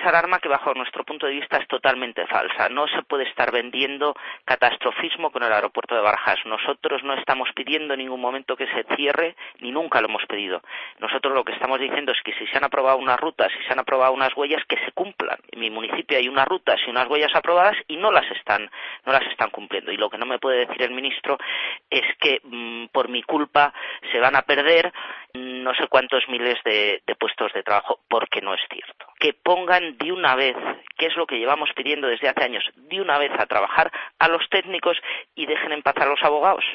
falsa alarma que bajo nuestro punto de vista es totalmente falsa. No se puede estar vendiendo catastrofismo con el aeropuerto de Barajas. Nosotros no estamos pidiendo en ningún momento que se cierre, ni nunca lo hemos pedido. Nosotros lo que estamos diciendo es que si se han aprobado unas rutas, si se han aprobado unas huellas, que se cumplan. En mi municipio hay unas rutas y unas huellas aprobadas y no las están cumpliendo. Y lo que no me puede decir el ministro es que por mi culpa se van a perder no sé cuántos miles de puestos de trabajo, porque no es cierto. Que pongan de una vez, que es lo que llevamos pidiendo desde hace años, de una vez a trabajar a los técnicos y dejen en paz a los abogados.